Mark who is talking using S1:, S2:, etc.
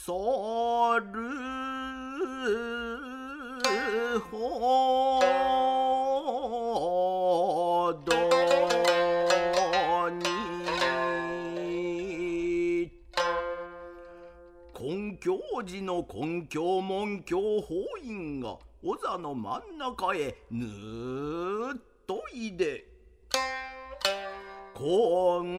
S1: そるほどに根教寺の根教門教法院がお座の真ん中へぬーっといでこん